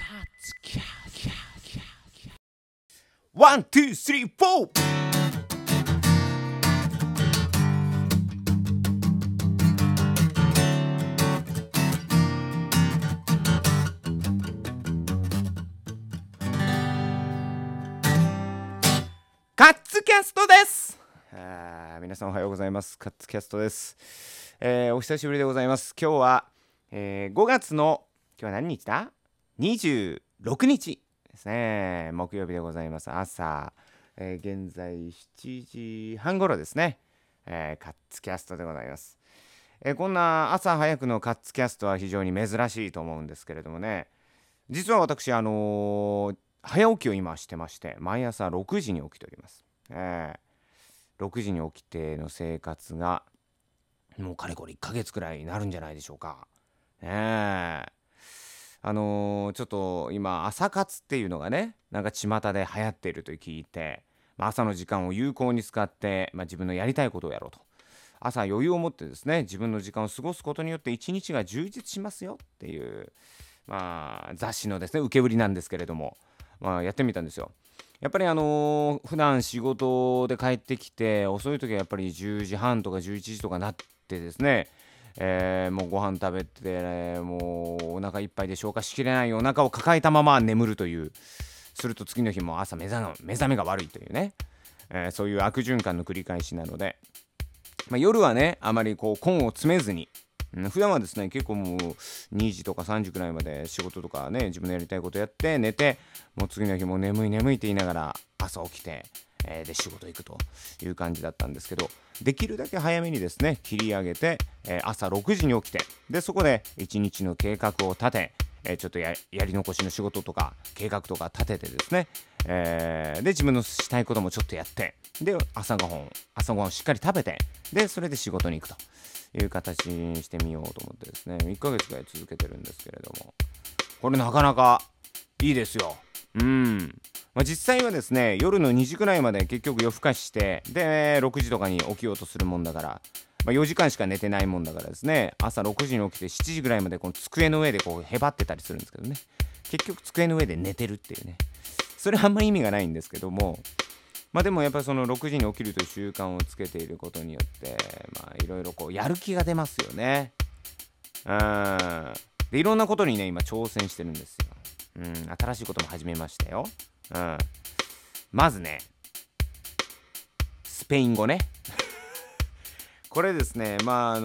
ワン、ツー、スリー、フォー。カッツキャストです。皆さんおはようございます。カッツキャストです。お久しぶりでございます。今日は、5月の今日は何日だ ?26 日ですね。木曜日でございます。朝、現在7時半頃ですね。カッツキャストでございます。こんな朝早くのカッツキャストは非常に珍しいと思うんですけれどもね、実は私早起きを今してまして、毎朝6時に起きております。6時に起きての生活がもうかれこれ1ヶ月くらいになるんじゃないでしょうか。ちょっと今朝活っていうのがね、なんか巷で流行っていると聞いて、朝の時間を有効に使って、自分のやりたいことをやろうと。朝余裕を持ってですね、自分の時間を過ごすことによって一日が充実しますよっていう、雑誌のですね受け売りなんですけれども、やってみたんですよ。やっぱり普段仕事で帰ってきて遅い時はやっぱり10時半とか11時とかなってですね、もうご飯食べて、もうお腹いっぱいで消化しきれないお腹を抱えたまま眠るという、すると次の日も朝目覚めが悪いというね、そういう悪循環の繰り返しなので、夜はねあまりこう根を詰めずに、普段はですね結構もう2時とか3時くらいまで仕事とかね自分のやりたいことやって寝て、もう次の日も眠いって言いながら朝起きて、で仕事行くという感じだったんですけど、できるだけ早めにですね切り上げて、朝6時に起きて、でそこで1日の計画を立て、ちょっとやり残しの仕事とか計画とか立ててですね、で自分のしたいこともちょっとやって、で朝ごはんをしっかり食べて、でそれで仕事に行くという形にしてみようと思ってですね、1ヶ月ぐらい続けてるんですけれども、これなかなかいいですよ。実際はですね夜の2時くらいまで結局夜更かしして、で6時とかに起きようとするもんだから、4時間しか寝てないもんだからですね、朝6時に起きて7時ぐらいまでこの机の上でこうへばってたりするんですけどね、結局机の上で寝てるっていうね、それはあんま意味がないんですけども、でもやっぱりその6時に起きるという習慣をつけていることによって、いろいろこうやる気が出ますよね。でいろんなことにね今挑戦してるんですよ。新しいことも始めましたよ。まずねスペイン語ねこれですね、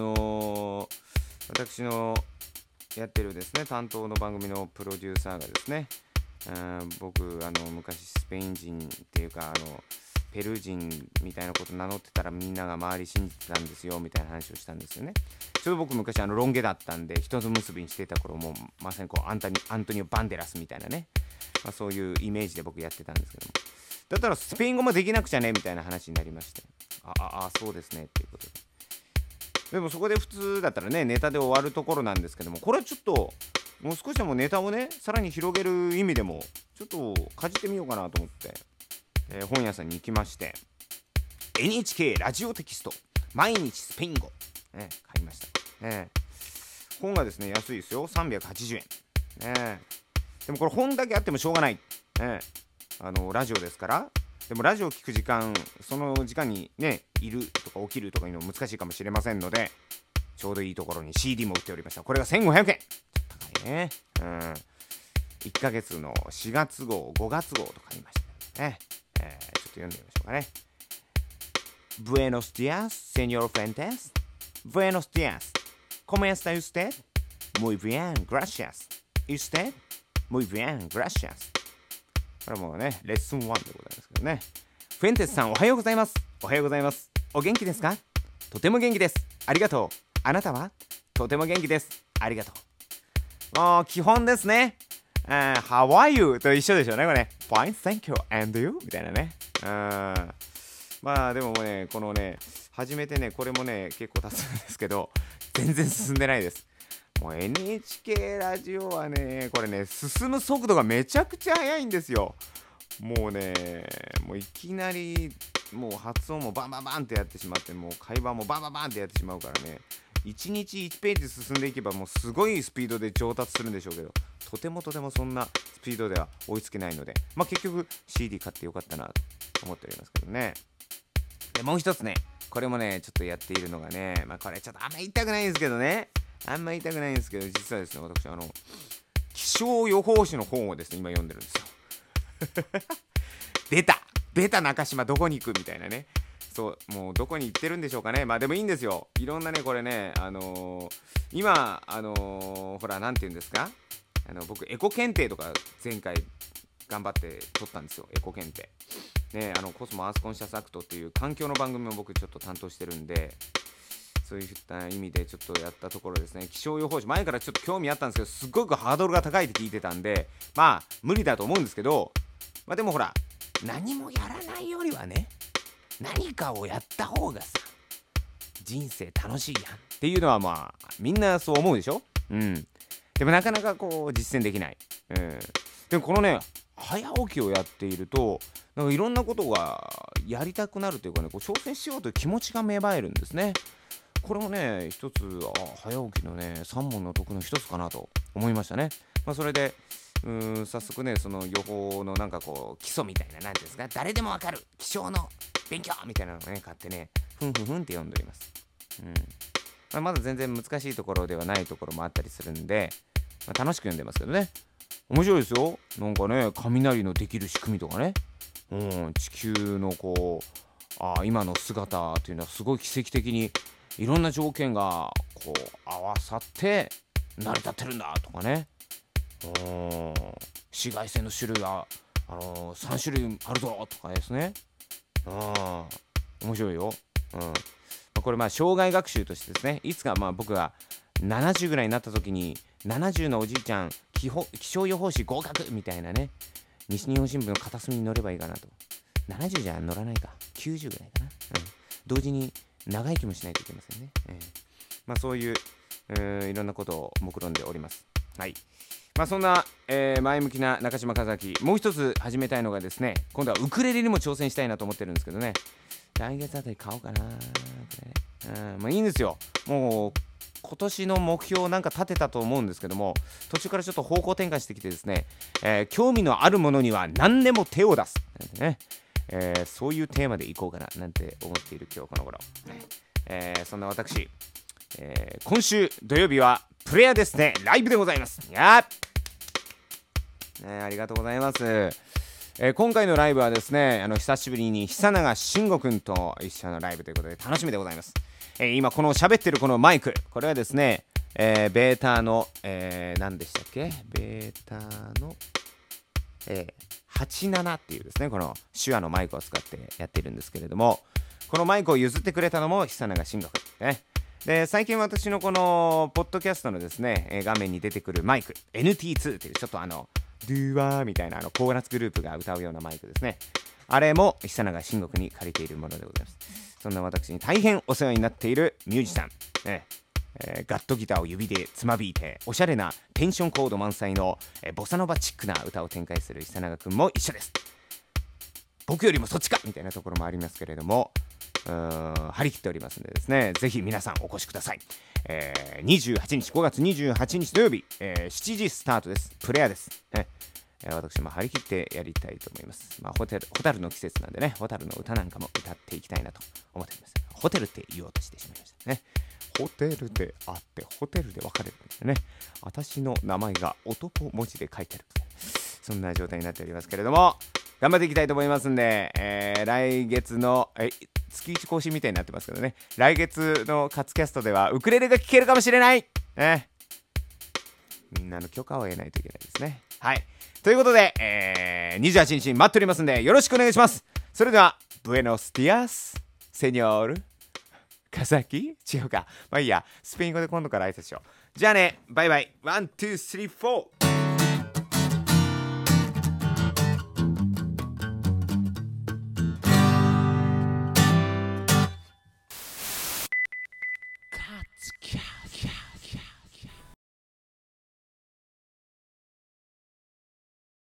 私のやってるですね担当の番組のプロデューサーがですね、僕昔スペイン人っていうかペルー人みたいなこと名乗ってたらみんなが周り信じてたんですよみたいな話をしたんですよね。ちょうど僕昔ロン毛だったんで一つ結びにしていた頃もまさにこうアントニオ・バンデラスみたいなね、そういうイメージで僕やってたんですけども、だったらスペイン語もできなくちゃねみたいな話になりまして、そうですねっていうことで、でもそこで普通だったらねネタで終わるところなんですけども、これはちょっともう少しでもネタをねさらに広げる意味でもちょっとかじってみようかなと思って、本屋さんに行きまして NHK ラジオテキスト毎日スペイン語、買いました。本がですね安いですよ、380円、でもこれ本だけあってもしょうがない、ラジオですから。でもラジオを聞く時間、その時間にねいるとか起きるとかいうの難しいかもしれませんので、ちょうどいいところに CD も売っておりました。これが1500円、高いね。1ヶ月の4月号5月号と買いましたね。ちょっと読んでみましょうかね。 Buenos días, señor Fuentes. Buenos días. ¿Cómo está usted? Muy bien, gracias. ¿Y usted? Muy bien, gracias. これはもうねレッスン1でございますけどね。フェンテスさんおはようございます。おはようございます。お元気ですか？とても元気です。ありがとう。あなたは？とても元気です。ありがとう。もう基本ですね。How are you? と一緒でしょうねこれ。Fine, thank you. And you? みたいなね。でもねこのね始めてねこれもね結構経つんですけど全然進んでないです。もう NHK ラジオはねこれね進む速度がめちゃくちゃ速いんですよ。もうねもういきなりもう発音もバンバンバンってやってしまって、もう会話もバンバンバンってやってしまうからね、 1日1ページ進んでいけばもうすごいスピードで上達するんでしょうけど、とてもそんなスピードでは追いつけないので、結局 CD 買ってよかったなと思っておりますけどね。でもう一つね、これもねちょっとやっているのがね、これちょっとあんま言いたくないんですけどね、実はですね、私気象予報士の本をですね今読んでるんですよ。出た中島どこに行くみたいなね。そうもうどこに行ってるんでしょうかね。でもいいんですよ。いろんなねこれね今ほらなんて言うんですか、僕エコ検定とか前回頑張って取ったんですよ。エコ検定ね、コスモアースコンシャスアクトっていう環境の番組も僕ちょっと担当してるんで、そういった意味でちょっとやったところですね、気象予報士前からちょっと興味あったんですけど、すっごくハードルが高いって聞いてたんで無理だと思うんですけど、でもほら何もやらないよりはね、何かをやった方がさ人生楽しいやんっていうのはみんなそう思うでしょ。でもなかなかこう実践できない。でもこのね早起きをやっているとなんかいろんなことがやりたくなるというかね、こう挑戦しようという気持ちが芽生えるんですね。これもね一つ早起きのね三問の徳の一つかなと思いましたね。それで早速ねその予報のなんかこう基礎みたいな、なんていうんですか、誰でもわかる気象の勉強みたいなのをね買ってねふんって読んでおります。まだ全然難しいところではないところもあったりするんで、楽しく読んでますけどね。面白いですよ。なんかね雷のできる仕組みとかね、地球のこう今の姿というのはすごい奇跡的にいろんな条件がこう合わさって成り立ってるんだとかね。紫外線の種類が3種類あるぞとかですね。面白いよ。これ障害学習としてですね、いつか僕が70ぐらいになった時に70のおじいちゃん気象予報士合格みたいなね、西日本新聞の片隅に載ればいいかなと。70じゃ載らないか、90ぐらいかな。同時に長生きもしないといけませんね。そういういろんなことを目論んでおります。はい。そんな、前向きな中島和明、もう一つ始めたいのがですね、今度はウクレレにも挑戦したいなと思ってるんですけどね。来月あたり買おうかな。いいんですよ。もう今年の目標なんか立てたと思うんですけども、途中からちょっと方向転換してきてですね、興味のあるものには何でも手を出すなんてね、そういうテーマでいこうかななんて思っている今日この頃。そんな私、今週土曜日はプレイヤーですね、ライブでございます。ありがとうございます。今回のライブはですね、久しぶりに久永慎吾くんと一緒のライブということで楽しみでございます。今この喋ってるこのマイク、これはですね、ベータの、何でしたっけ、ベータの、87っていうですね、この手話のマイクを使ってやってるんですけれども、このマイクを譲ってくれたのも久永慎吾くんね。で最近私のこのポッドキャストのですね、画面に出てくるマイク NT2 っていうちょっとドゥワーみたいなコーラスグループが歌うようなマイクですね。あれも久永慎吾くんに借りているものでございます。そんな私に大変お世話になっているミュージシャン、ガットギターを指でつまびいておしゃれなテンションコード満載の、ボサノバチックな歌を展開する久永くんも一緒です。僕よりもそっちかみたいなところもありますけれども、張り切っておりますのでですね、ぜひ皆さんお越しください。5月28日土曜日、7時スタートです。プレイヤーです、私も張り切ってやりたいと思います。ホタルの季節なんでね、ホタルの歌なんかも歌っていきたいなと思っております。ホテルって言おうとしてしまいましたね。ホテルで会ってホテルで別れるんですね。私の名前が男文字で書いてある、そんな状態になっておりますけれども、頑張っていきたいと思いますんで、来月の月1更新みたいになってますけどね、来月のカツキャストではウクレレが聴けるかもしれない、みんなの許可を得ないといけないですね。はい、ということで、28日に待っておりますんでよろしくお願いします。それではブエノスディアスセニョールカザキ違うか、いいや、スペイン語で今度から挨拶しよう。じゃあね、バイバイ。1、2、3、4